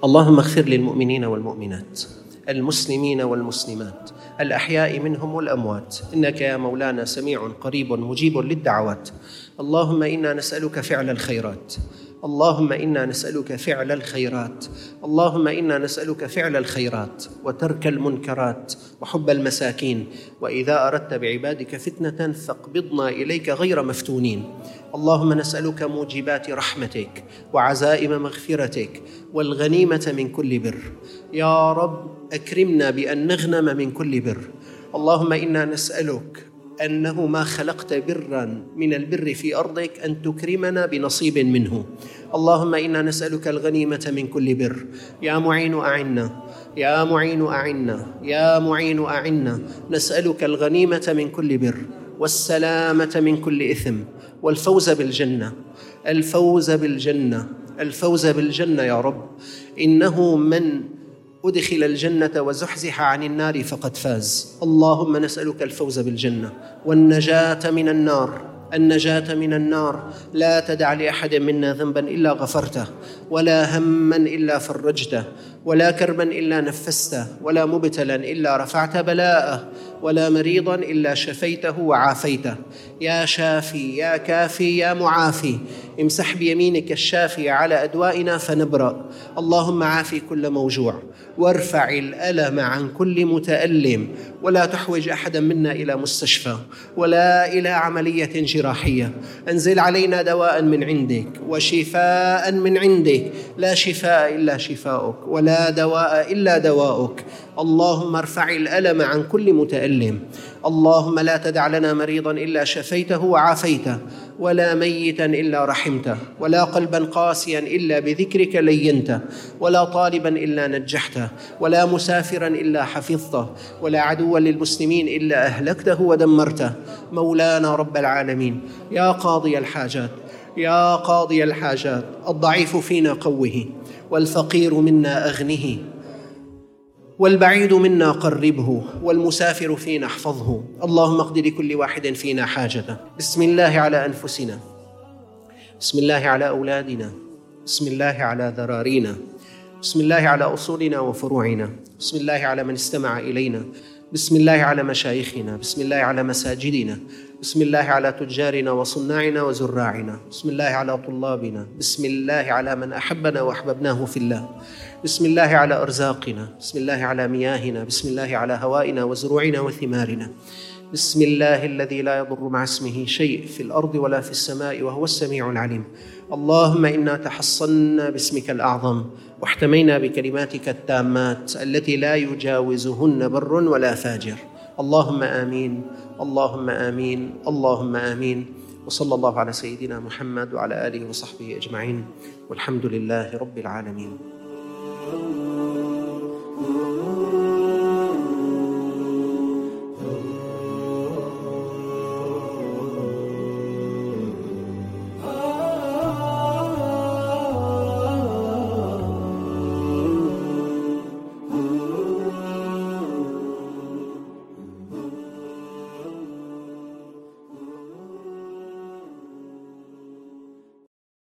اللهم اغفر للمؤمنين والمؤمنات، المسلمين والمسلمات، الأحياء منهم والأموات، إنك يا مولانا سميع قريب مجيب للدعوات. اللهم إنا نسألك فعل الخيرات، اللهم إنا نسألك فعل الخيرات، اللهم إنا نسألك فعل الخيرات وترك المنكرات وحب المساكين، وإذا أردت بعبادك فتنة فاقبضنا إليك غير مفتونين. اللهم نسألك موجبات رحمتك وعزائم مغفرتك والغنيمة من كل بر. يا رب أكرمنا بأن نغنم من كل بر. اللهم إنا نسألك أنه ما خلقت برا من البر في أرضك أن تكرمنا بنصيب منه. اللهم إنا نسألك الغنيمة من كل بر. يا معين أعنا، يا معين أعنا، يا معين أعنا. نسألك الغنيمة من كل بر والسلامة من كل إثم والفوز بالجنة، الفوز بالجنة، الفوز بالجنة يا رب. إنه من أدخل الجنة وزحزح عن النار فقد فاز. اللهم نسألك الفوز بالجنة والنجاة من النار، النجاة من النار. لا تدع لأحد منا ذنبا إلا غفرته، ولا هما إلا فرجته، ولا كربا إلا نفسته، ولا مبتلا إلا رفعت بلاءه، ولا مريضا إلا شفيته وعافيته. يا شافي يا كافي يا معافي، امسح بيمينك الشافية على أدوائنا فنبرأ. اللهم عافي كل موجوع، وارفع الألم عن كل متألم، ولا تحوج أحدا منا إلى مستشفى ولا إلى عملية جراحية. أنزل علينا دواء من عندك وشفاء من عندك، لا شفاء إلا شفاؤك ولا دواء إلا دواؤك. اللهم ارفع الألم عن كل متألم. اللهم لا تدع لنا مريضا إلا شفيته وعافيته، ولا ميتا إلا رحمته، ولا قلبا قاسيا إلا بذكرك لينته، ولا طالبا إلا نجحته، ولا مسافرا إلا حفظته، ولا عدوا للمسلمين إلا أهلكته ودمرته. مولانا رب العالمين، يا قاضي الحاجات، يا قاضي الحاجات، الضعيف فينا قوه، والفقير منا أغنه، والبعيد منا قربه، والمسافر فينا احفظه. اللهم اقض لكل واحد فينا حاجته. بسم الله على أنفسنا، بسم الله على أولادنا، بسم الله على ذرارينا، بسم الله على أصولنا وفروعنا، بسم الله على من استمع إلينا، بسم الله على مشايخنا، بسم الله على مساجدنا، بسم الله على تجارنا وصناعنا وزراعنا، بسم الله على طلابنا، بسم الله على من أحبنا وأحببناه في الله، بسم الله على أرزاقنا، بسم الله على مياهنا، بسم الله على هوائنا وزروعنا وثمارنا. بسم الله الذي لا يضر مع اسمه شيء في الأرض ولا في السماء وهو السميع العليم. اللهم إنا تحصنا باسمك الأعظم، واحتمينا بكلماتك التامات التي لا يجاوزهن بر ولا فاجر. اللهم آمين، اللهم آمين، اللهم آمين. وصلى الله على سيدنا محمد وعلى آله وصحبه أجمعين، والحمد لله رب العالمين.